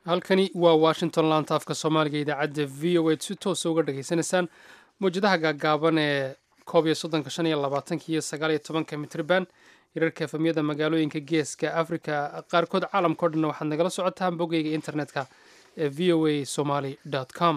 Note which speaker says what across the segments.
Speaker 1: halkani waa washington laanta afka soomaaliga idaacadda v o a si toosa uga dhageysanaysaan mawjadaha gaagaaban ee 11 iyo mitrban hirarka efamyada magaalooyinka geeska africa qaarkood caalamkao dhanna waxaad nagala socotaan bogeyga internetka ee v o a somaly com.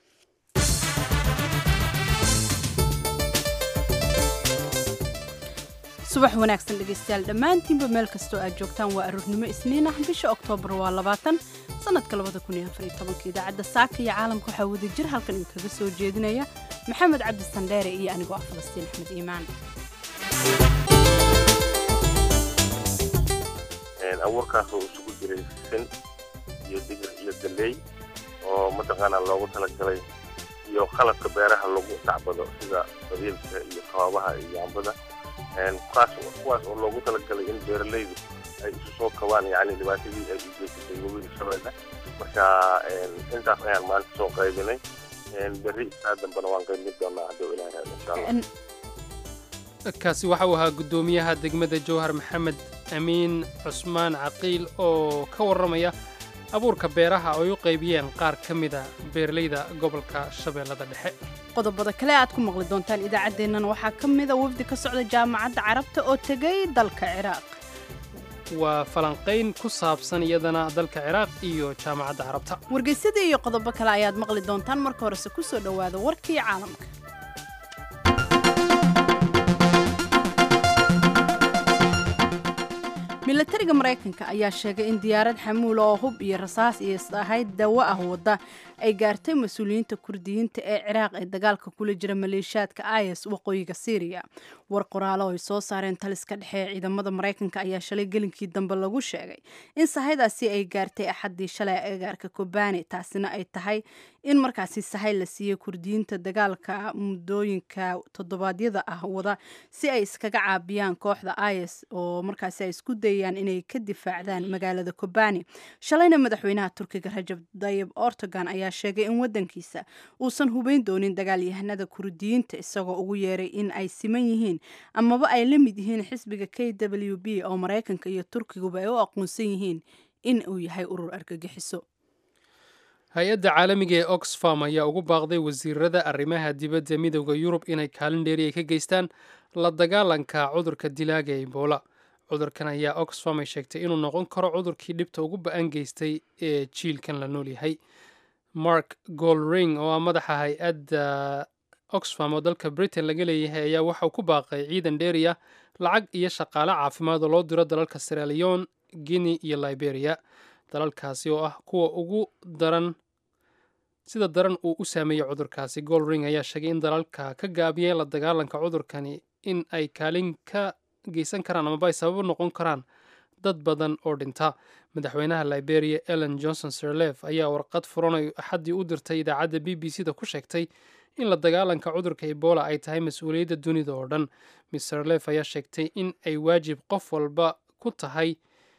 Speaker 2: subax wanaagsan dhegaystayaal dhammaantiinba meel kastoo aad joogtaan waa aroornimo isniin ah bisha oktoobar waa 20 sanadka 2014 idaacadda saaka iyo caalamka waxaa wada jir halkan idinkaga soo jeedinaya maxamed cabdi sandheere iyo anigoo ah falastiin axmed iimaan.
Speaker 3: abuurkaas oo isugu jiray sin iyo digir iyo galley oo mataqaanaa loogu talagalay iyo qalabka beeraha lagu tacbado sida qabiilka iyo qabaabaha iyo ambada kuwaas oo loogu talagalay in beeralaydu ay isu soo kabaan yani dhibaatadii ay u geysatay webiga shabeelle marka intaas ayaan maanta soo qaybinay berri isaa dambena waan qaybin doonaa hadduu ilaahay insha allah.
Speaker 1: kaasi waxa uu ahaa guddoomiyaha degmada jowhar maxamed amiin cusmaan caqiil oo ka warramaya abuurka beeraha oo ay u qaybiyeen qaar ka mida beeralayda gobolka shabeellada dhexe.
Speaker 2: qodobada kale aad ku maqli doontaan idaacaddeennan waxaa ka mida wafdi ka socda jaamacadda carabta oo tegay dalka ciraaq.
Speaker 1: waa falanqayn ku saabsan iyadana dalka ciraaq iyo jaamacadda carabta.
Speaker 2: wargeysadii iyo qodobo kale ayaad maqli doontaan marka horese ku soo dhowaada warkii caalamka. milatariga maraykanka ayaa sheegay in diyaarad xamuula oo hub iyo rasaas iyo ahayd dawo ah wadda ay gaartay mas-uuliyiinta kurdiyiinta ee ciraaq ee dagaalka kula jira maleeshiyaadka is waqooyiga syriya. war qoraalo ay soo saareen taliska dhexe ee ciidamada maraykanka ayaa shalay gelinkii dambe lagu sheegay in sahaydaasi ay gaartay axaddii shalay agagaarka kobani taasina ay tahay in markaasi sahay la siiyey kurdiyiinta dagaalka muddooyinka toddobaadyada ah wada si ay iskaga caabiyaan kooxda is oo markaasi ay isku dayayaan inay ka difaacdaan magaalada kobani. shalayna madaxweynaha turkiga rajab tayyib erdogan ayaa sheegay in wadankiisa uusan hubayn doonin dagaalyahanada kurdiyiinta isagoo ugu yeeray in ay siman yihiin amaba ay la mid yihiin xisbiga KWB oo maraykanka iyo turkiguba ay u aqoonsan yihiin in uu yahay urur argagixiso.
Speaker 1: hay-adda caalamiga ee oxfam ayaa ugu baaqday wasiirada arrimaha dibadda midowda yurub inay kaalin dheeri ay ka geystaan la dagaalanka cudurka dilaaga ee ebola. cudurkan ayaa oxfam ay sheegtay inuu noqon karo cudurkii dhibta ugu ba-an geystay ee jiilkan la nool yahay. mark golring oo ah madaxa hay-adda oxfam oo dalka britain laga leeyahay ayaa waxauu ku baaqay ciidan dheeriya lacag iyo shaqaale caafimaad oo loo diro dalalka sierra leone, guinea iyo liberia. dalalkaasi oo ah kuwa ugu daran sida daran uu u saameeyey cudurkaasi. golring ayaa sheegay in dalalka ka gaabiyeen la dagaalanka cudurkani in ay kaalin ka geysan karaan amaba ay sabab noqon karaan dad badan oo dhinta. madaxweynaha liberia ellen johnson sirleaf ayaa warqad furan ay axaddii u dirtay idaacadda b b c da ku sheegtay in la dagaalanka cudurka ebola ay tahay mas-uuliyadda dunida oo dhan. miss sirleaf ayaa sheegtay in ay waajib qof walba ku tahay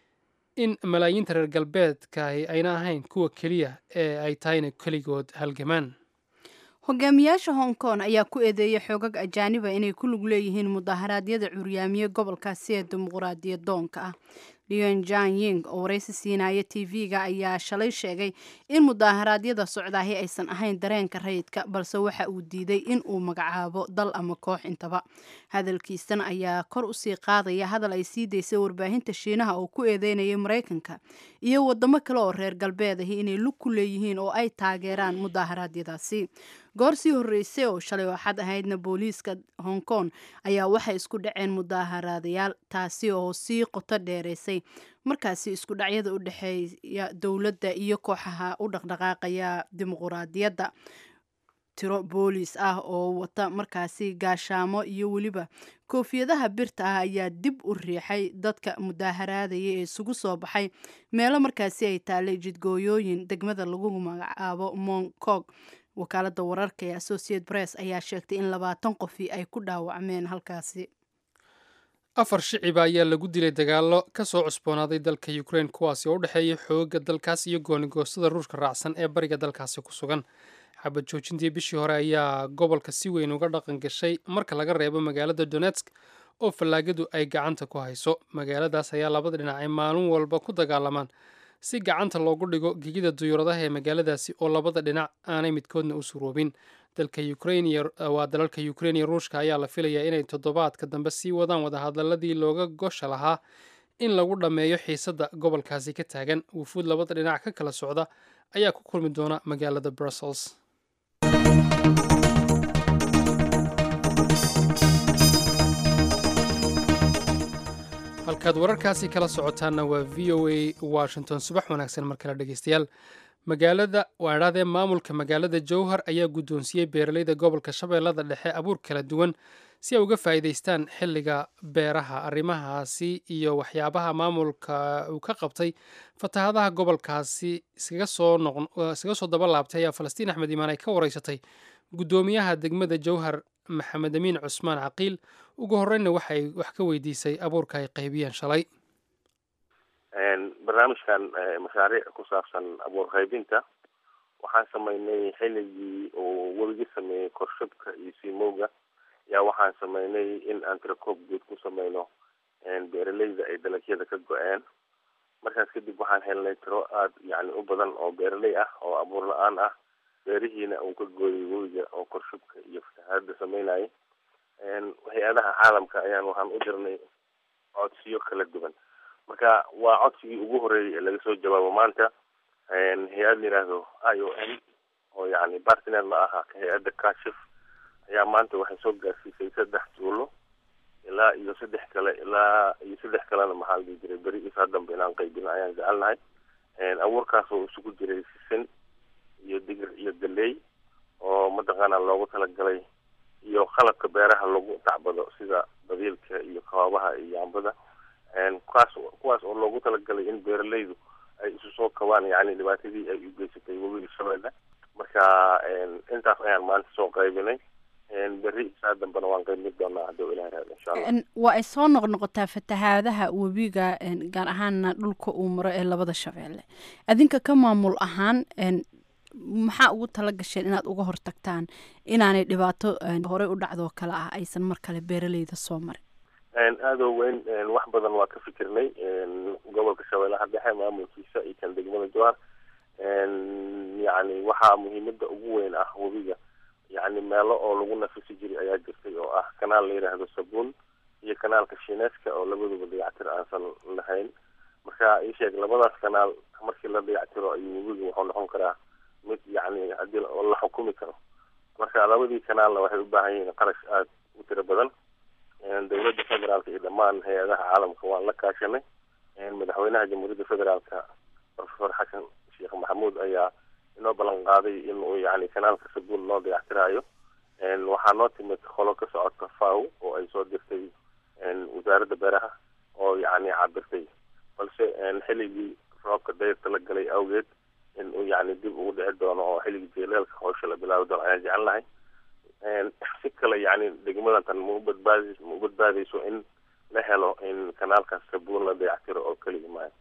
Speaker 1: in malaayiinta reer galbeedkaahi ayna ahayn kuwa keliya ee ay tahay inay keligood halgamaan.
Speaker 2: hogaamiyaasha hong kong ayaa ku eedeeyay xoogag ajaaniba inay ku lug leeyihiin mudaharaadyada curyaamiye gobolkaasi ee dimuqraadiyad doonka ah. leon jan ying oo waraysi siinaya tv-ga ayaa shalay sheegay in mudaharaadyada socdaahi aysan ahayn dareenka rayidka balse waxa uu diiday in uu magacaabo dal ama koox intaba. hadalkiisana ayaa kor usii qaadaya hadal ay sii daysay warbaahinta shiinaha oo ku eedeynayay maraykanka iyo wadamo kale oo reer galbeedahi inay lug ku leeyihiin oo ay taageeraan mudaharaadyadaasi. goor sii horreysay oo shalay waxaad ahaydna booliiska hong kong ayaa waxay isku dhaceen mudaaharaadayaal taasi oo sii qoto dheeraysay markaasi isku dhacyada u dhexeeya dowladda iyo kooxaha u dhaqdhaqaaqaya dimuqraadiyadda. tiro booliis ah oo wata markaasi gaashaamo iyo weliba koofiyadaha birta ah ayaa dib u riixay dadka mudaaharaadaya ee isugu soo baxay meelo markaasi ay taalay jidgooyooyin degmada lagu magacaabo mong kong. wakaalada wararka ee associate press ayaa sheegtay in 20 qofi ay ku dhaawacmeen halkaasi.
Speaker 1: 4 shiciba ayaa lagu dilay dagaalo ka soo cusboonaaday dalka Ukraine kuwaasi oo u dhexeeya xoogga dalkaas iyo goonigoostada ruushka raacsan ee bariga dalkaasi ku sugan. xabad joojintii bishii hore ayaa gobolka si weyn uga dhaqan gashay marka laga reebo magaalada Donetsk oo fallaagadu ay gacanta ku hayso. magaaladaas ayaa labada dhinac ay maalin walba ku dagaalamaan si gacanta loogu dhigo gegida duyuuradaha ee magaaladaasi oo labada dhinac aanay midkoodna u suroobin. waa dalalka Ukraine iyo Ruushka ayaa la filayaa inay toddobaadka dambe sii wadaan wadahadaladii looga gosha lahaa in lagu dhammeeyo xiisadda gobolkaasi ka taagan. wufuud labada dhinac ka kala socda ayaa ku kulmi doona magaalada Brussels. halkaad wararkaasi kala socotaanna waa VOA Washington. subax wanaagsan mar kale dhegeystayaal. waadhaadee maamulka magaalada Jowhar ayaa guddoonsiiyey beeralayda gobolka Shabeellada Dhexe abuur kala duwan si ay uga faa'iidaystaan xilliga beeraha. arrimahaasi iyo waxyaabaha maamulka uu ka qabtay fatahaadaha gobolkaasi iskaga soo daba laabtay ayaa Falastiin Axmed Imaan ay ka wareysatay guddoomiyaha degmada Jowhar Maxamed Amiin Cusmaan Caqiil. ugu horreynna waxay wax ka weydiisay abuurka ay qaybiyeen shalay.
Speaker 3: barnaamijkan mashaariic ku saabsan abuur qaybinta waxaan samaynay xilligii uu weligii sameeyey korshubka iyo siimowga yaa waxaan samaynay in aan tirakoob guud ku samayno beeralayda ay dalagyada ka go-een. markaas kadib waxaan helnay tiro aada yacni u badan oo beeraley ah oo abuur la-aan ah, beerihiina uu ka gooyay webiga oo korshubka iyo fatahaada sameynayay. hay-adaha caalamka ayaan waxaan u dirnay codsiyo kala duwan. marka waa codsigii ugu horeeyay ee laga soo jawaabo maanta. hay-ad la yidhaahdo IOM oo yacni partner la ahaa hay-adda Kashif ayaa maanta waxay soo gaarsiisay 3 tuulo ilaa iyo 3 kalena maxaa la dhihi jiray beri isaa dambe inaan qaybina ayaan jecelnahay. abuurkaas oo isugu jiray sisin iyo digir iyo galey oo mataqaana loogu talagalay iyo qalabka beeraha lagu tacbado sida badiilka iyo kawaabaha iyo yaambada. kuwaas oo loogu talagalay in beeralaydu ay isu soo kabaan yacni dhibaatadii ay u geysatay webiga Shabeelle. marka intaas ayaan maanta soo qaybinay. berri isaa dambena waan qaybin doonaa hadduu ilaahay raado insha Allah.
Speaker 2: waa ay soo noqnoqotaa fatahaadaha webiga gaar ahaana dhulka uu maro ee labada Shabeelle. adinka ka maamul ahaan maxaa ugu tala gasheen inaad uga hortagtaan inaanay dhibaato hore u dhacdo kale ah aysan mar kale beeralayda soo marin?
Speaker 3: aada oo weyn wax badan waa ka fikirnay gobolka Shabeellaha Dhexe maamulkiisa iyo kan degmada Jowhar. yacni waxaa muhiimada ugu weyn ah webiga yacni meelo oo lagu nafisi jiray ayaa jirtay oo ah kanaal la yidhaahdo Sabuun iyo kanaalka Shineeska oo labaduba dayactir aansan lahayn. marka ii sheeg labadaas kanaal markii la dayactiro ayuu webiga wuxuu noqon karaa mid yacni haddii la xukumi karo. marka labadii kanaalna waxay u baahan yihiin qarash aada u tiro badan. dowladda federaalka iyo dhammaan hay-adaha caalamka waan la kaashanay. madaxweynaha jamhuuriyadda federaalka Professor Xasan Sheekh Maxamuud ayaa inoo ballan qaaday inuu yacni kanaalka Sabuun loo dayactiraayo. waxaa noo timid qolo ka socota FAO oo ay soo dirtay wasaaradda beeraha oo yacni cabirtay, balse xilligii roobka dayrta la galay awgeed inuu yacni dib ugu dhici doono oo xilligii jeelaalka hawsha la bilaabi doono ayaan jecelnahay. si kale yacni degmadan tan ma u badbaadayso in la helo in kanaalkaas Sabuun la dayactiro oo keliya maayo.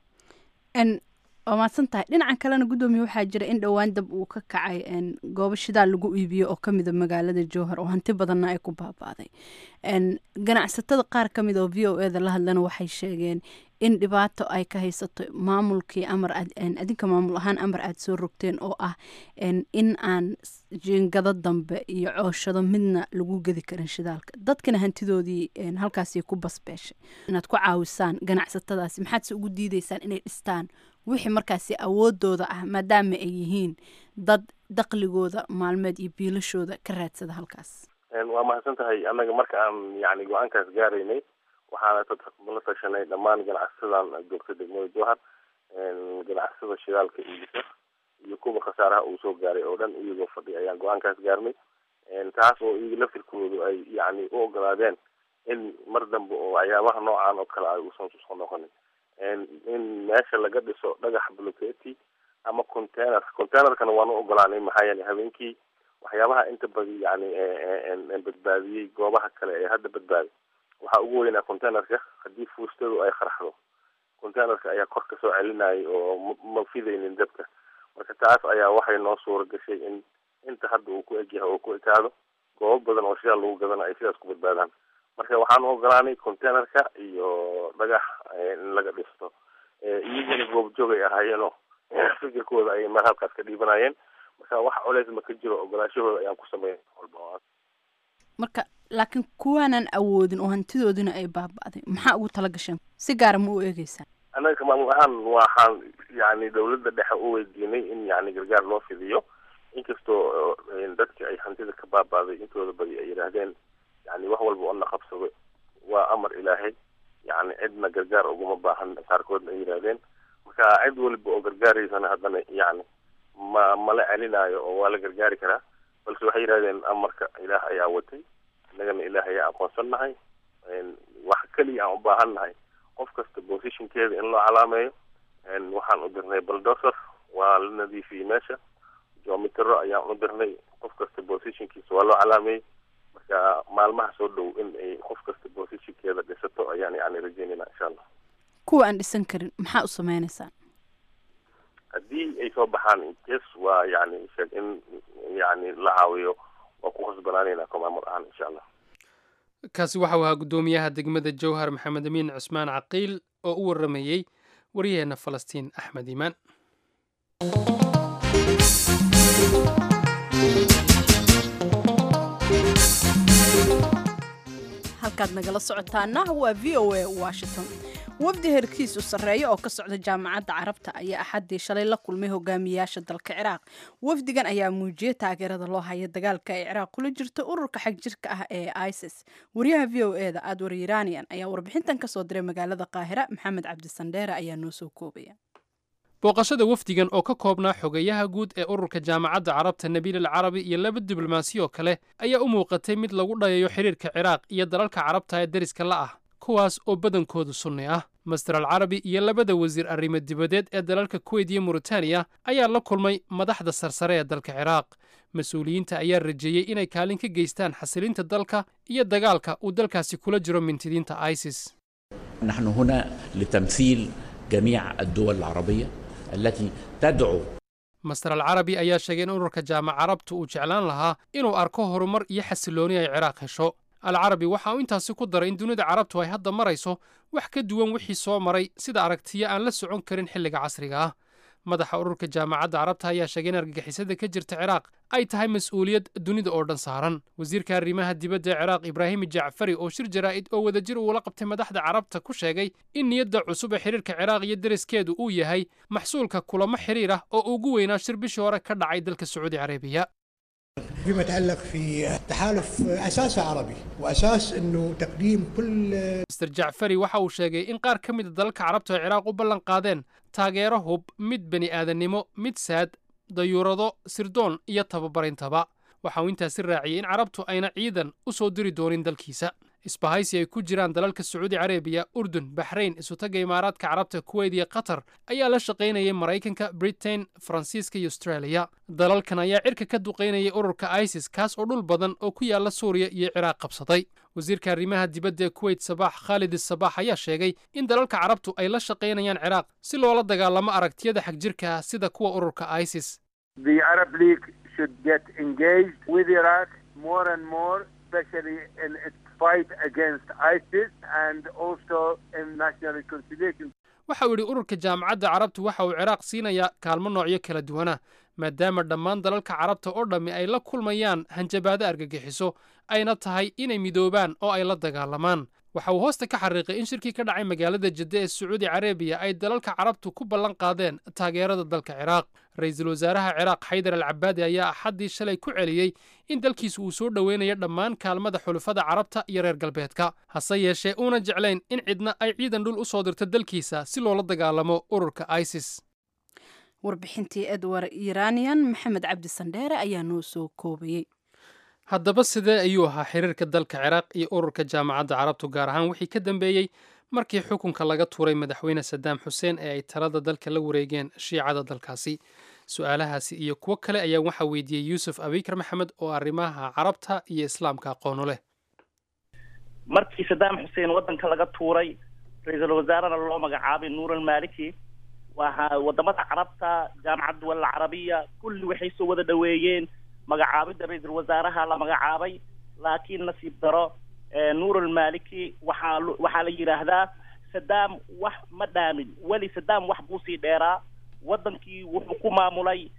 Speaker 2: waa mahadsan tahay. dhinaca kalena guddoomiye waxaa jira in dhowaan dab uu ka kacay goobo shidaal lagu iibiyo oo kamida magaalada Jowhar oo hanti badanna ay ku baabaaday. ganacsatada qaar kamid oo VOA-da la hadlana waxay sheegeen in dhibaato ay ka haysato maamulkii adinka maamul ahaan amar aad soo rogteen oo ah in aan jiingado dambe iyo cooshado midna lagu gedi karin shidaalka. dadkana hantidoodii halkaasay ku basbeeshay. inaad ku caawisaan ganacsatadaasi maxaad se ugu diidaysaan inay dhistaan wixii markaasi awoodooda ah maadaama ay yihiin dad dakhligooda maalmeed iyo biilashooda ka raadsada halkaas?
Speaker 3: waa mahadsan tahay. annaga marka aan yacni go-aankaas gaaraynay waxaana la tashanay dhammaan ganacsadan joogta degmada Jowhar, ganacsada shidaalka iibisa iyo kuwa khasaaraha uu soo gaaray oo dhan iyagoo fadhi ayaan go-aankaas gaarnay. taas oo iyaga laftirkoodu ay yacni u ogolaadeen in mar dambe oo waxyaabaha noocan oo kale ay uusan soo noqonin. in meesha laga dhiso dhagax blocketi ama containerkana waanu ogolaanay maxaa yeelay habeenkii waxyaabaha inta badan yacni badbaadiyey goobaha kale ee hadda badbaaday waxaa ugu weynaa containerka. haddii fuustadu ay qarxdo containerka ayaa kor ka soo celinayay oo ma fidaynin dabka. marka taas ayaa waxay noo suura gashay in inta hadda uu ku egyahay oo ku ekaado goobo badan oo shidaal lagu gadana ay sidaas ku badbaadaan. marka waxaanu ogolaanay containerka iyo dhagax in laga dhisto. iyaguna ayagana goobjoog ay ahaayeenoo fikirkooda ay mar halkaas ka dhiibanayeen marka wax culays ma ka jiro ogolaashahooda ayaan ku sameeyay walba
Speaker 2: marka laakiin kuwaanan awoodin oo hantidoodina ay baaba'day maxaa ugu tala gasheen si gaara ma u eegaysaa
Speaker 3: anaga maamul ahaan waxaan yani dawladda dhexe u weydiinay in yani gargaar loo fidiyo inkastoo dadka ay hantida ka baaba'day intooda badi ay yidhaahdeen yani wax walba oo na qabsado waa amar ilaahay yani cidna gargaar uguma baahan qaarkoodna ay yidhaahdeen marka cid walba oo gargaaraysana haddana yani mala celinaayo oo waa la gargaari karaa balse waxay yidhahdeen amarka ilaah ayaa watay innagana ilaah ayaa aqoonsannahay wax keliya aan u baahan nahay qof kasta positionkeeda in loo calaameeyo waxaan u dirnay baldoser waa la nadiifiyey meesha geometero ayaan u dirnay qof kasta positionkiisa waa loo calaameeyey marka maalmaha soo dhow in ay qof kasta positionkeeda dhisato ayaan yani rajeynayna insha allah
Speaker 2: kuwa aan dhisan karin maxaa u sameynaysaan
Speaker 3: haddii ay soo baxaan kes waa yani sheeg in yani la caawiyo waa ku khasbanaanayna ka maamul ahaan insha allah
Speaker 1: kaasi waxa uu ahaa guddoomiyaha degmada jowhar maxamed amiin cusmaan caqiil oo u waramayey waryaheena falastiin axmed iimaan
Speaker 2: halkaad nagala socotaana waa v o a washington wafdi herkiisu sarreeya oo ka socda jaamacadda carabta ayaa axaddii shalay la kulmay hogaamiyaasha dalka ciraaq wafdigan ayaa muujiyey taageerada loo haya dagaalka ay ciraaq kula jirto ururka xag jirka ah ee isis wariyaha v o e da adwar iranian ayaa warbixintan ka soo diray magaalada qaahira maxamed cabdisandheere ayaa noo soo koobaya
Speaker 1: booqashada wafdigan oo ka koobnaa xogeyaha guud ee ururka jaamacadda carabta nabiil al carabi iyo laba diblomaasi oo kale ayaa u muuqatay mid lagu dhayayo xiriirka ciraaq iyo dalalka carabta ee deriska la ah kuwaas oo badankoodu sunni ah master al carabi iyo labada wasiir arrimo dibadeed ee dalalka kuweyt iyo muritaaniya ayaa la kulmay madaxda sarsare ee dalka ciraaq mas-uuliyiinta ayaa rajeeyey inay kaalin ka geystaan xasilinta dalka iyo dagaalka uu dalkaasi kula jiro mintidiinta isis
Speaker 4: نحن هنا لتمثيل جميع الدول العربية التي تدعو
Speaker 1: master al carabi ayaa sheegay in ururka jaamac carabtu uu jeclaan lahaa inuu arko horumar iyo xasilooni ay ciraaq hesho al carabi waxa uu intaasi ku daray in dunida carabtu ay hadda marayso wax ka duwan wixii soo maray sida aragtiyo aan la socon karin xilliga casriga ah madaxa ururka jaamacadda carabta ayaa sheegay in argagixisada ka jirta ciraaq ay tahay mas-uuliyad dunida oo dhan saaran wasiirka arrimaha dibadda ee ciraaq ibraahim jacfari oo shir jaraa'id oo wadajir uula qabtay madaxda carabta ku sheegay in niyadda cusub ee xiriirka ciraaq iyo deriskeedu uu yahay maxsuulka kulamo xiriir ah oo ugu weynaa shir bishii hore ka dhacay dalka sacuudi carabiya
Speaker 5: فيما يتعلق في التحالف أساسه عربي وأساس أنه تقديم كل
Speaker 1: mister jacfari waxa uu sheegay in qaar ka mida dalalka carabta ee ciraaq u ballan qaadeen taageero hub mid bani aadannimo mid saad dayuurado sirdoon iyo tababarintaba waxa uu intaasi raaciyey in carabtu ayna ciidan u soo diri doonin dalkiisa isbahaysi ay ku jiraan dalalka sacuudi carabiya urdun baxrayn isutaga imaaraadka carabta kuweyt iyo qatar ayaa la shaqaynayay maraykanka britain faransiiska iyo austraaliya dalalkan ayaa cirka ka duqaynayay ururka isis kaas oo dhul badan oo ku yaala suuriya iyo ciraaq qabsaday wasiirka arrimaha dibadda ee kuweyt sabaax khaalid sabaax ayaa sheegay in dalalka carabtu ay la shaqaynayaan ciraaq si loola dagaalamo aragtiyada xag jirka ah sida kuwa ururka isis
Speaker 6: The Arab League should get engaged with Iraq more and more, especially in its fight against ISIS and also in national reconciliation.
Speaker 1: waxa uu yidhi ururka jaamacadda carabtu waxa uu ciraaq siinayaa kaalmo noocyo kala duwana maadaama dhammaan dalalka carabta oo dhammi ay la kulmayaan hanjabaado argagixiso ayna tahay inay midoobaan oo ay la dagaalamaan waxa uu hoosta ka xariiqay in shirkii ka dhacay magaalada jidde ee sacuudi carabiya ay dalalka carabtu ku ballan qaadeen taageerada dalka ciraaq ra-iisul wasaaraha ciraaq xaydar al cabaadi ayaa axaddii shalay ku celiyey in dalkiisu uu soo dhoweynayo dhammaan kaalmada xulufada carabta iyo reer galbeedka hase yeeshee uuna jeclayn in cidna ay ciidan dhul u soo dirto dalkiisa si loola dagaalamo ururka isis
Speaker 2: warbixintii edward iranian maxamed cabdi sandheere ayaa noo soo koobayey
Speaker 1: haddaba sidee ayuu ahaa xiriirka dalka ciraaq iyo ururka jaamacadda carabtu gaar ahaan wixii ka dambeeyey markii xukunka laga tuuray madaxweyne sadaam xuseen ee ay talada dalka la wareegeen shiicada dalkaasi su-aalahaasi iyo kuwo kale ayaa waxaa weydiiyey yuusuf abikar maxamed oo arrimaha carabta iyo islaamka aqoonu leh
Speaker 7: markii sadaam xuseen waddanka laga tuuray ra-iisul wasaarena loo magacaabay nuur almaliki waxa wadamada carabta jaamacadda duwal alcarabiya kulli waxay soo wada dhoweeyeen magacaabidda ra-iisul wasaaraha la magacaabay laakiin nasiib daro nuur almaliki waxaa la yidhaahdaa sadaam wax ma dhaamin weli sadaam wax buu sii dheeraa wadankii wuxuu ku maamulay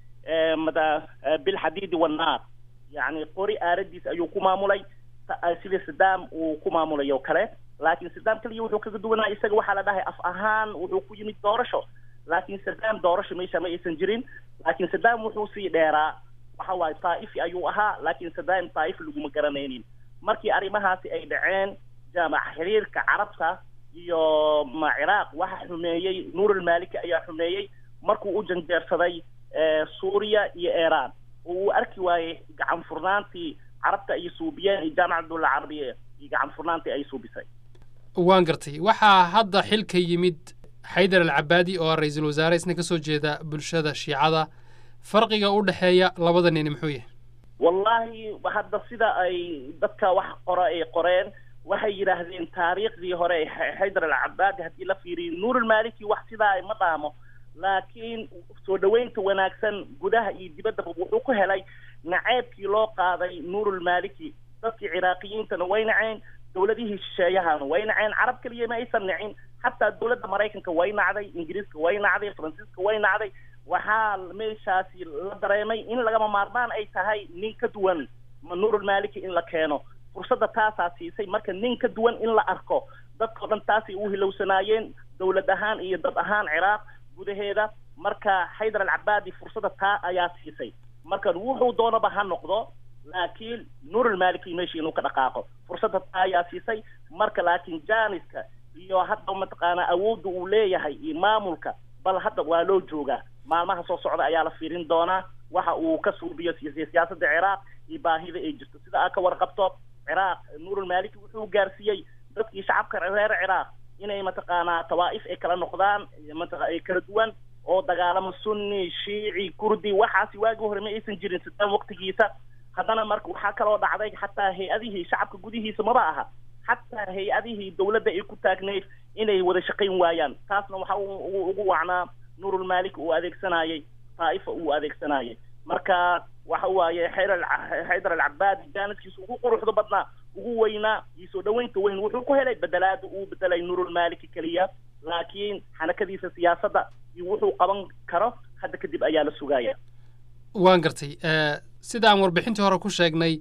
Speaker 7: bilxadiidi wannaar yacni qori aaradiis ayuu ku maamulay sida sadaam uu ku maamulay oo kale laakiin sadaam kaliya wuxuu kaga duwanaa isaga waxaa la dhahay af ahaan wuxuu ku yimid doorasho laakiin sadaam doorasho meesha ma aysan jirin laakiin sadaam wuxuu sii dheeraa waxa waaye taa'ifi ayuu ahaa laakiin sadaam taa'if laguma garanaynin markii arrimahaasi ay dhaceen jaamaca xiriirka carabta iyo ciraaq waxa xumeeyey nuurulmaaliki ayaa xumeeyey markuu u janjeersaday suuriya iyo iiraan oo uu arki waayey gacan furnaantii carabta ay suubiyeen iyo jaamacadda dawla carabiya iyo gacan furnaantii ay suubisay
Speaker 1: waan gartay waxaa hadda xilka yimid xaydar alcabaadi oo ra-iisul wasaare isna ka soo jeeda bulshada shiicada farqiga u dhexeeya labada nin muxuu yahay
Speaker 7: wallahi hadda sida ay dadka wax qora ay qoreen waxay yidhaahdeen taariikhdii hore xaydar alcabaadi haddii la fiiriyo nuurulmaaliki wax sidaa ma dhaamo laakiin soo dhaweynta wanaagsan gudaha iyo dibaddaba wuxuu ku helay naceebkii loo qaaday nuurulmaaliki dadkii ciraaqiyiintana way naceen dowladihii shisheeyahana way naceen carab keliya ma aysan nacin xataa dowladda maraykanka way nacday ingiriiska way nacday faransiiska way nacday waxaa meeshaasi la dareemay in lagama maarmaan ay tahay nin ka duwan nuurulmaaliki in la keeno fursadda taasaa siisay marka nin ka duwan in la arko dadkao dhan taasay u hilowsanaayeen dowlad ahaan iyo dad ahaan ciraaq gudaheeda marka xaydar alcabaadi fursadda taa ayaa siisay marka wuxuu doonaba ha noqdo laakiin nuurulmaaliki meeshii inuu ka dhaqaaqo fursadda taa ayaa siisay marka laakiin jaaniska iyo hadda mataqaanaa awoodda uu leeyahay iyo maamulka bal hadda waa loo joogaa maalmaha soo socda ayaa la fiirin doonaa waxa uu ka suubiyo siyaasadda ciraaq iyo baahida ay jirto sida aad ka warqabto ciraaq nuurulmaaliki wuxuu gaarsiiyey dadkii shacabka reer ciraaq inay mataqaanaa tawaa'if ay kala noqdaan ay kala duwan oo dagaalamo sunni shiici kurdi waxaasi waagii hore ma aysan jirin sadaam waqtigiisa haddana marka waxaa kaloo dhacday xataa hay-adihii shacabka gudihiisa maba aha xataa hay-adihii dowladda ay ku taagneyd inay wada shaqayn waayaan taasna waxa uu ugu wacnaa nuurulmaaliki uu adeegsanayay taa'ifa uu adeegsanayay marka waxa waaye xaydar alcabaadi jaaniskiisa ugu quruxda badnaa ugu weynaa iyo soo dhaweynta weyn wuxuu ku helay bedelaada uu bedelay nuurulmaaliki keliya laakiin xanakadiisa siyaasadda iyo wuxuu qaban karo hadda kadib ayaa la sugaaya
Speaker 1: waan gartay sida aan warbixintii hore ku sheegnay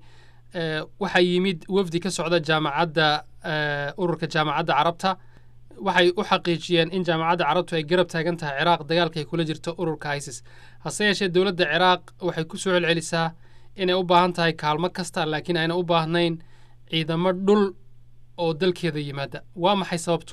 Speaker 1: waxaa yimid wafdi ka socda jaamacadda ururka jaamacadda carabta waxay u xaqiijiyeen in jaamacadda carabtu ay garab taagan tahay ciraaq dagaalka ay kula jirto ururka isis hase yeeshee dowladda ciraaq waxay ku soo celcelisaa inay u baahan tahay kaalmo kasta laakiin ayna u baahnayn ciidamo dhul oo dalkeeda yimaada waa maxay sababtu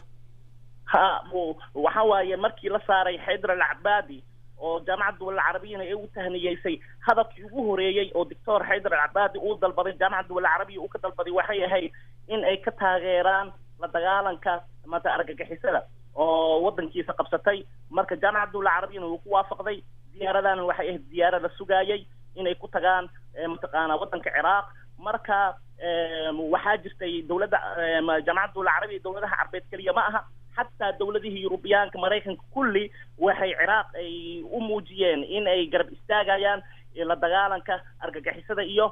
Speaker 7: waxa waaye markii la saaray xaydar alcabaadi oo jaamacadda dawla carabiyana ay u tahniyeysay hadafkii ugu horeeyey oo doctor xaydar alcabaadi uu dalbaday jaamacadda dawla carabiya uu ka dalbaday waxay ahayd in ay ka taageeraan la dagaalanka argagixisada oo wadankiisa qabsatay marka jaamacadda dawla carabiyana wuu ku waafaqday diyaaradana waxay ahayd diyaarad la sugaayay inay ku tagaan mataqaanaa wadanka ciraaq marka waxaa jirtay dowladda jaamacadda dawla carabiya dowladaha carbeed keliya ma aha xataa dowladihii yurubiyaanka maraykanka kulli waxay ciraaq ay u muujiyeen in ay garab istaagayaan la dagaalanka argagixisada iyo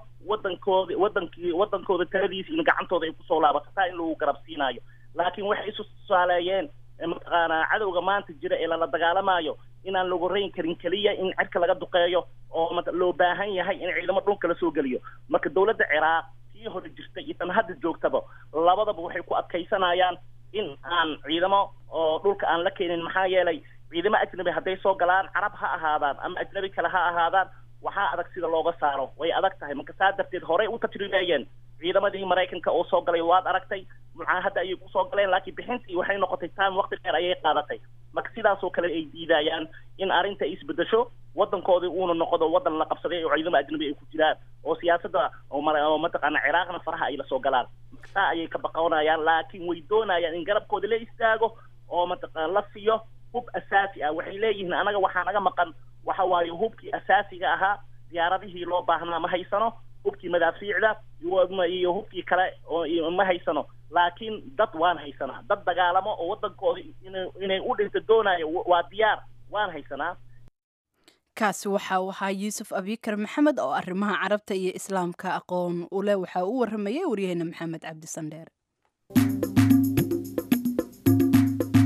Speaker 7: wadankooda taladiisa in gacantooda ay kusoo laabato taa in lagu garab siinaayo laakiin waxay isu tusaaleeyeen mataqaanaa cadowga maanta jira ee lala dagaalamayo inaan lagu rayn karin keliya in cirka laga duqeeyo oo loo baahan yahay in ciidamo dhulka la soo geliyo marka dowladda ciraaq tii hore jirta iyo tan hadda joogtaba labadaba waxay ku adkaysanayaan in aan ciidamo oo dhulka aan la keenin maxaa yeelay ciidamo ajnabi hadday soo galaan carab ha ahaadaan ama ajnabi kale ha ahaadaan waxaa adag sida looga saaro way adag tahay marka saa darteed horey u tajribeeyeen ciidamadii maraykanka oo soo galay waad aragtay mucaahada ayay kusoo galeen laakiin bixintii waxay noqotay time waqti dheer ayay qaadatay marka sidaasoo kale ay diidayaan in arrinta isbedesho wadankoodii uuna noqdo wadan la qabsaday oo ciidamo ajnabi ay ku jiraan oo siyaasadda oo mataqaana ciraaqna faraha ay la soo galaan marka saa ayay ka baqoonayaan laakiin way doonayaan in garabkooda la istaago oo mataqaana la siiyo hub asaasi ah waxay leeyihiin anaga waxaa naga maqan waxa waaye hubkii asaasiga ahaa diyaaradihii loo baahnaa ma haysano hubkii madaafiicda iyo hubkii kale oo ma haysano laakiin dad waan haysanaa dad dagaalamo oo wadankooda inay u dhinto doonayo waa diyaar waan haysanaa
Speaker 2: kaasi waxa uu ahaa yuusuf abikar maxamed oo arrimaha carabta iyo islaamka aqoon u leh waxaa uu waramayay waryaheena maxamed cabdi sandheere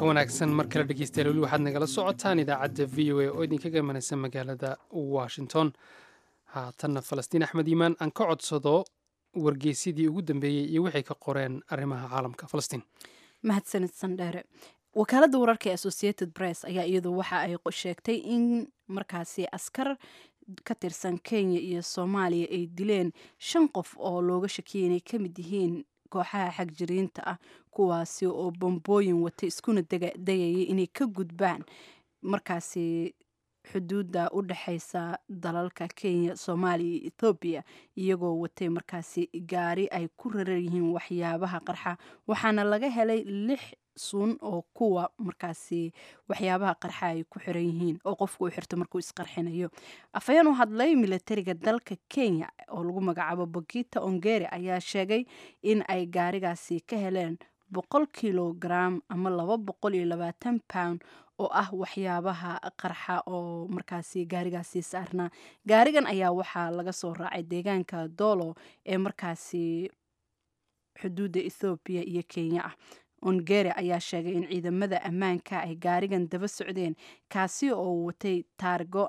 Speaker 1: wanaagsan mar kale dhegeystayaal weli waxaad nagala socotaan idaacadda v o a oo idinkaga imanaysa magaalada washington haatanna falastiin axmed iimaan aan ka codsado wargeysyadii ugu dambeeyey iyo waxay ka qoreen arrimaha caalamka falastiin
Speaker 2: mahadsanid sandheere wakaaladda wararka ee associated press ayaa iyadu waxa ay sheegtay in markaasi askar ka tirsan kenya iyo soomaaliya ay dileen 5 qof oo looga shakiyay inay ka mid yihiin kooxaha xagjiriinta ah kuwaasi oo bombooyin wata iskuna dayayay inay ka gudbaan markaasi xuduudda u dhexaysa dalalka kenya soomaaliya iyo ethoobiya iyagoo watay markaasi gaari ay ku rarar yihiin waxyaabaha qarxa waxaana laga helay 6 sun oo kuwa markaasi waxyaabaha qarxa ay ku xiran yihiin oo qofku uu xirto markuu isqarxinayo afayeen u hadlay militariga dalka kenya oo lagu magacaabo Bogita Ongeri ayaa sheegay in ay gaarigaasi ka heleen 100 kilogram ama 220 pound oo ah waxyaabaha qarxa oo markaasi gaarigaasi saarnaa gaarigan ayaa waxaa laga soo raacay deegaanka Dolo ee markaasi xuduudda Ethiopia iyo Kenya ah Ongeri ayaa sheegay in ciidamada ammaanka ay gaarigan daba socdeen kaasi oo watay taargo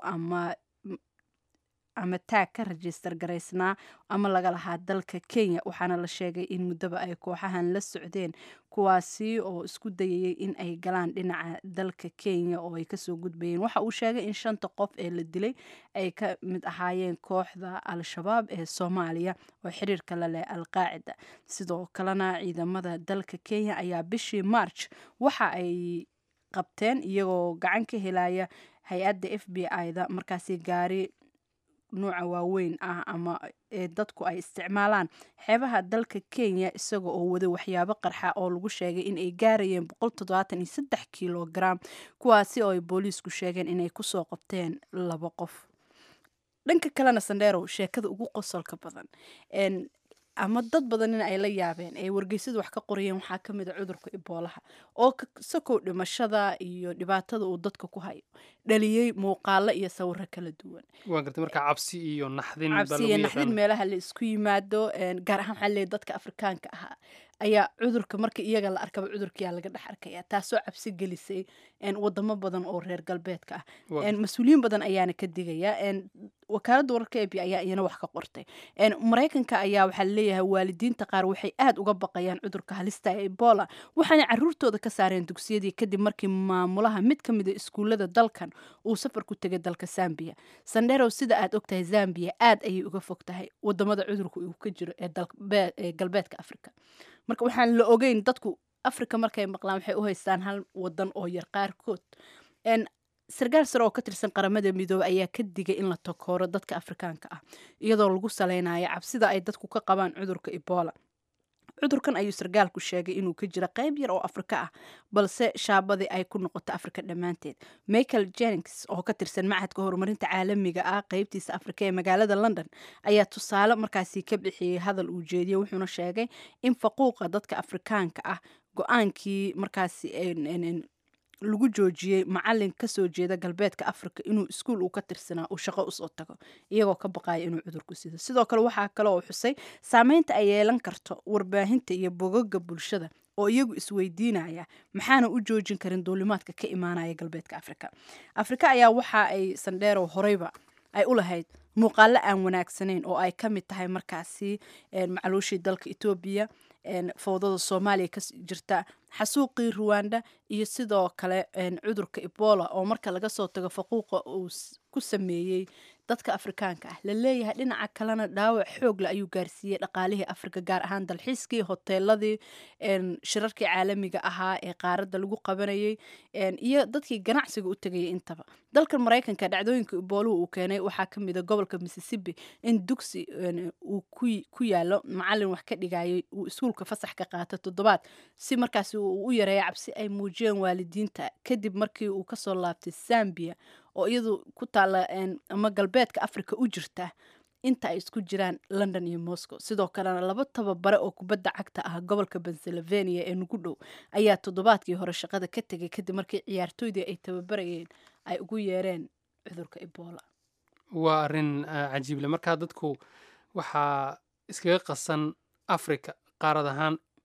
Speaker 2: ama taag ka register garaysnaa ama laga lahaa dalka Kenya waxaana la sheegay in muddaba ay kooxahan la socdeen kuwaasi oo isku dayayay in ay galaan dhinaca dalka Kenya oo ay kasoo gudbayeen waxa uu sheegay in 5 qof ee la dilay ay ka mid ahaayeen kooxda al-shabaab ee Soomaaliya oo xiriirka la leh al-qaacida sidoo kalena ciidamada dalka Kenya ayaa bishii March waxa ay qabteen iyagoo gacan ka helaya hay-adda FBI-da markaasi gaari nooca waaweyn ah ama dadku ay isticmaalaan xeebaha dalka Kenya isagoo oo wada waxyaabo qarxa oo lagu sheegay in ay gaarayeen 173 kilogram kuwaasi oo ay booliisku sheegeen inay ku soo qabteen 2 qof dhanka kalena sandheero sheekada ugu qosolka badan ama dad badan in ay la yaabeen ay wargeysyadu wax ka qorayeen waxaa ka mid ah cudurka Ebola oo sakow dhimashada iyo dhibaatada uu dadka ku hayo dhaliyay muuqaalo iyo sawirro kala duwan
Speaker 1: waa gartay marka cabsi iyo
Speaker 2: naxdin meelaha la isku yimaado gaar ahaan xalay dadka Afrikaanka ah ayaa cudurka marka iyaga la arkaba cudurkiya laga dhex arkaya taasoo cabsi gelisay wadamo badan oo reer galbeedka ah mas'uuliyiin badan ayaana ka digaya wakaaladda wararka ee ayaa iyana wax ka qortay Mareykanka ayaa waxa leeyahay waalidiinta qaar waxay aad uga baqayaan cudurka halista ee Ebola waxaana caruurtooda ka saareen dugsiyadii kadib markii maamulaha mid ka mid ah iskuulada dalkan uu safar ku tagay dalka Zambia Sandero sida aad ogtahay Zambia aad ayay uga fogtahay wadamada cudurku uu ka jiro ee galbeedka Afrika marka waxaan la ogeyn dadku Afrika markay maqlaan waxay u haystaan hal wadan oo yar qaarkood sargaal sare oo ka tirsan qaramada midoobay ayaa ka digay in la takooro dadka Afrikaanka ah iyadoo lagu saleynayo cabsida ay dadku ka qabaan cudurka Ebola cudurkan ayuu sargaalku sheegay inuu ka jiro qayb yar oo Afrika ah balse shaabadii ay ku noqoto Afrika dhamaanteed Michael Jennings oo ka tirsan macadka horumarinta caalamiga ah qaybtiisa Afrika ee magaalada London ayaa tusaale markaasi ka bixiyay hadal uu jeediyay wuxuuna sheegay in faquuqa dadka Afrikaanka ah go'aankii markaasi lagu joojiyay macallin ka soo jeeda galbeedka Afrika inuu iskuul uu ka tirsanaa uu shaqo u soo tago iyagoo ka baqaya inuu cudurku sido sidoo kale waxa kale oo xusay saameynta ay yeelan karto warbaahinta iyo bogagga bulshada oo iyagu isweydiinaya maxaana u joojin karin duulimaadka ka imaanaya galbeedka Afrika ayaa waxa ay Sandero horeyba ay u lahayd muuqaalo aan wanaagsanayn oo ay ka mid tahay markaasi macluushii dalka Ethiopia fowdada Soomaaliya ka jirta xasuuqii Rwanda iyo sidoo kale cudurka Ebola oo marka laga soo tago faquuqa uu ku sameeyay dadka Afrikaanka ah la leeyahay dhinaca kalena dhaawac xoog leh ayuu gaarsiiyay dhaqaalihii Afrika gaar ahaan dalxiiskii hoteeladii shirarkii caalamiga ahaa ee qaaradda lagu qabanayay iyo dadkii ganacsiga u tagayay intaba dalka Mareykanka dhacdooyinka Ebola uu keenay waxaa ka mid ah gobolka Mississippi in dugsi uu ku yaalo macallin wax ka dhigayay uu iskuulka fasax ka qaato toddobaad si markaas uu u yareeyo cabsi ay muujiyeen waalidiinta kadib markii uu ka soo laabtay Zambia oo iyadu ku taala ama galbeedka Afrika u jirta inta ay isku jiraan London iyo Moscow sidoo kalena 2 tababare oo kubadda cagta ah gobolka Pennsylvania ee ugu dhow ayaa toddobaadkii hore shaqada ka tagay kadib markii ciyaartoydii ay tababarayeen ay ugu yeereen cudurka Ebola
Speaker 1: waa arin cajiib leh marka dadku waxa iskaga qasan Afrika qaarad ahaan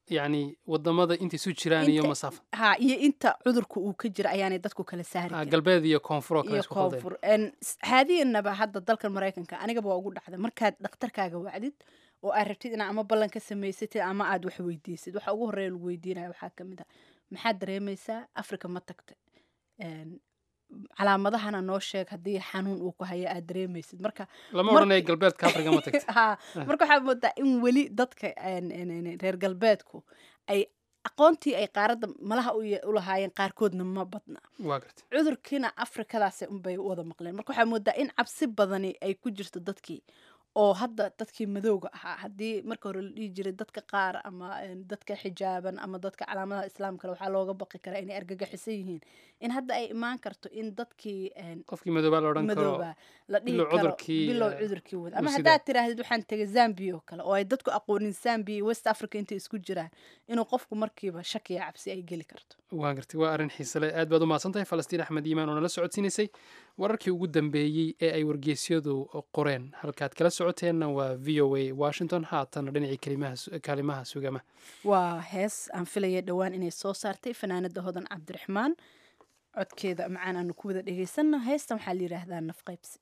Speaker 1: yacni wadamada inta isu jiraan iyo masaafo
Speaker 2: ha iyo inta cudurku uu ka jira ayaanay dadku kala saari karin
Speaker 1: galbeed iyo koonfur oo kale
Speaker 2: iyo
Speaker 1: isku khaldeen
Speaker 2: koonfur haadiyanaba hadda dalkan maraykanka anigaba waa ugu dhacday markaad dhakhtarkaaga wacdid oo aad rabtid inaad ama ballan ka samaysatid ama aad wax weydiisid waxa ugu horreeya lagu weydiinaya waxaa ka mid ah maxaad dareemaysaa afrika ma tagtay calaamadahana noo sheeg haddii xanuun uu ku hayo aad dareemaysid marka
Speaker 1: lama odhanayo galbeedka afrika ma tagtay
Speaker 2: ha marka waxaa moodaa in weli dadka reer galbeedku ay aqoontii ay qaaradda malaha u lahaayeen qaarkoodna ma badna
Speaker 1: waa gartay
Speaker 2: cudurkiina afrikadaase unbay wada maqleen marka waxaa moodaa in cabsi badani ay ku jirto dadkii oo hadda dadkii madowga ahaa haddii marka hore la dhihi jiray dadka qaar ama dadka xijaaban ama dadka calaamadaha islaamka waxaa looga baqi karaa inay argagaxisan yihiin in hadda ay imaan karto in dadkii
Speaker 1: qofkii madoobaa la odhan karo
Speaker 2: madowba la dhihi karo bilow cudurkii wada ama haddaad tiraahdid waxaan tegay zambia oo kale oo ay dadku aqoonin zambia iyo west africa intay isku jiraan inuu qofku markiiba shakiya cabsi ay geli karto
Speaker 1: waa gartay waa arrin xiise leh aad baad u mahadsan tahay falastiin axmed iimaan oo nala socodsiinaysay wararkii ugu dambeeyey ee ay wargeysyadu qoreen halkaad kala socoteenna waa v o a washington haatana dhinacii kaalimaha sugama
Speaker 2: waa hees aan filaya dhowaan inay soo saartay fanaanada hodan cabdiraxmaan codkeeda macaan aanu ku wada dhegaysanno heestan waxaa la yidhaahdaa nafqaybsi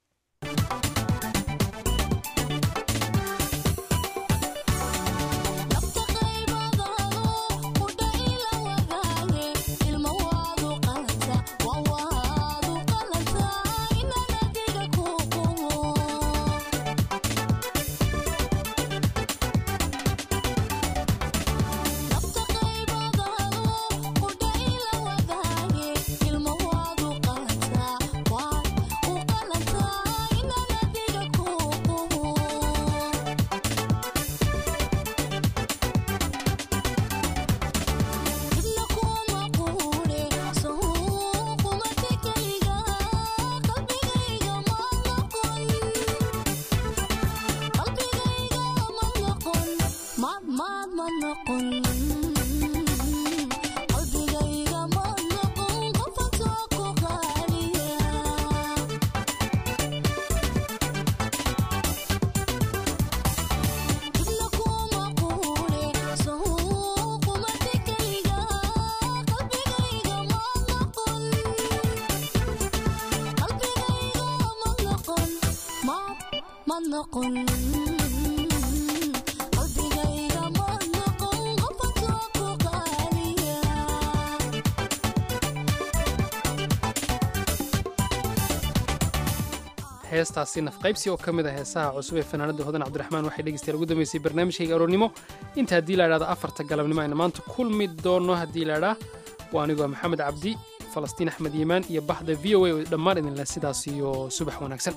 Speaker 1: heestaasi nafqaybsi oo ka mid ah heesaha cusub ee fanaanada hodan cabdiraxmaan waxay dhegeystayaal ugu dambeysay barnaamijkayga aroornimo inta haddii la idhahdo 4 galabnimo ayna maanta kulmi doono haddii la idhaa waa anigoo maxamed cabdi falastiin axmed yimaan iyo baxda v o a oo dhammaan idinleh sidaas iyo subax wanaagsan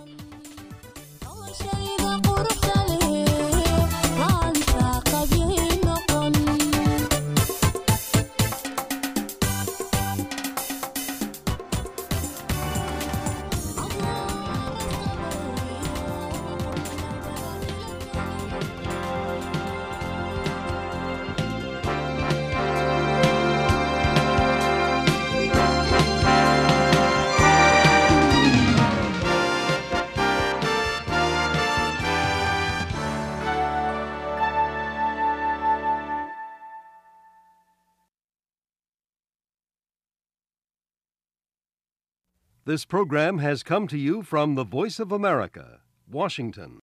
Speaker 8: This program has come to you from the Voice of America, Washington.